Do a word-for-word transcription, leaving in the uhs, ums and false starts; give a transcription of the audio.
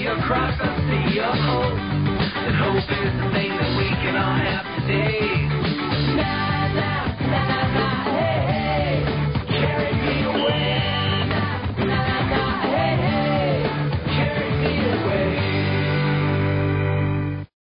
see your cross, I see your hope. And hope is the thing that we can all have today. La, la, la.